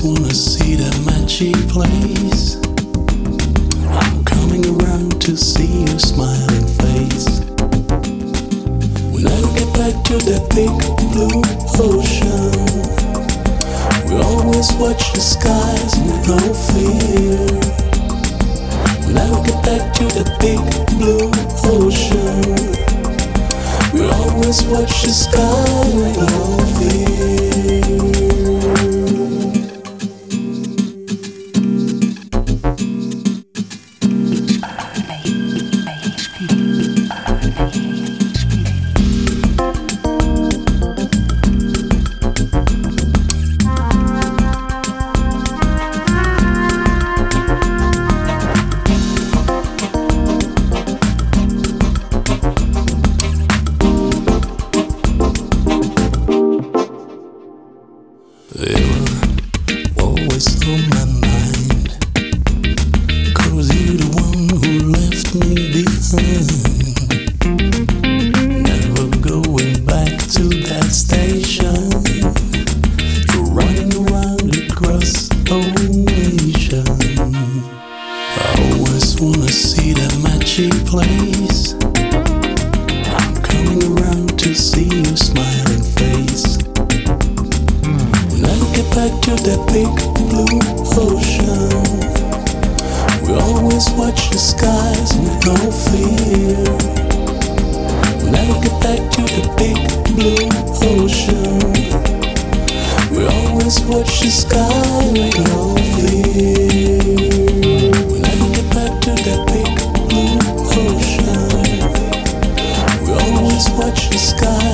wanna see that magic place. I'm coming around to see your smiling face. When I get back to that big blue ocean, we always watch the skies with no fear. When I get back to that big blue ocean, we always watch the sky with no fear. They were always on my mind, 'cause you're the one who left me behind. Never going back to that station. You're running around across the nation. I always wanna see that magic place. I'm coming around to see your smiling face. Get back to that big blue ocean, we always watch the skies with no fear. When I get back to the big blue ocean, we always watch the sky with no fear. When I get back to that big blue ocean, we always watch the sky